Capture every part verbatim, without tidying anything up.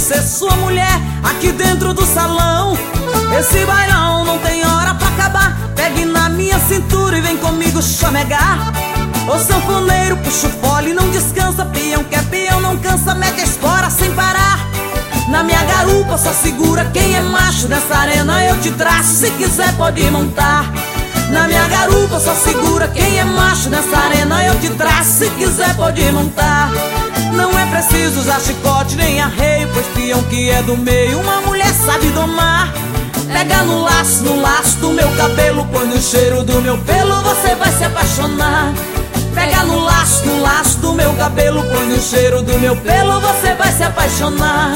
ser sua mulher aqui dentro do salão. Esse bailão não tem hora pra acabar. Pegue na minha cintura e vem comigo chamegar. Ô sanfoneiro, puxa o fole, não descansa. Peão que é peão, não cansa, mete a espora sem parar. Na minha garupa só segura quem é macho. Nessa arena eu te traço, se quiser pode montar. Na minha garupa só segura quem é macho. Nessa arena eu te traço, se quiser pode montar. Não é preciso usar chicote nem arreio, pois peão que é do meio uma mulher sabe domar. Pega no laço, no laço do meu cabelo, põe no cheiro do meu pelo, você vai se apaixonar. Pega no laço, no laço do meu cabelo, põe no cheiro do meu pelo, você vai se apaixonar.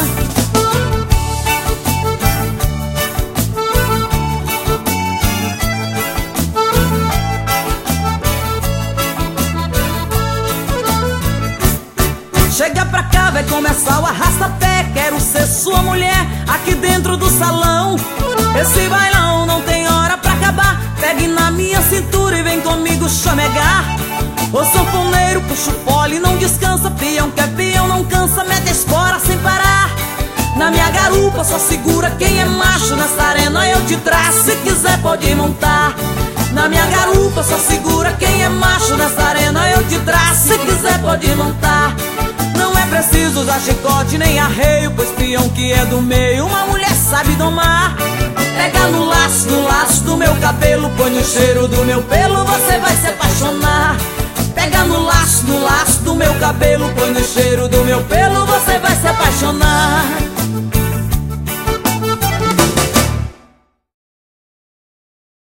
Chega pra cá, vai começar o arrasta-pé. Quero ser sua mulher aqui dentro do salão. Esse bailão não tem hora pra acabar. Pegue na minha cintura e vem comigo chamegar. Ô sanfoneiro, puxa o fole, não descansa. Peão que é peão, não cansa, mete a espora sem parar. Na minha garupa só segura quem é macho. Nessa arena eu te traço, se quiser pode montar. Na minha garupa só segura quem é macho. Nessa arena eu te traço, se quiser pode montar. Não é preciso usar chicote nem arreio, pois peão que é do meio uma mulher sabe domar. Pega no laço, no laço do meu cabelo, põe no cheiro do meu pelo, você vai se apaixonar. Pega no laço, no laço do meu cabelo, põe no cheiro do meu pelo, você vai se apaixonar.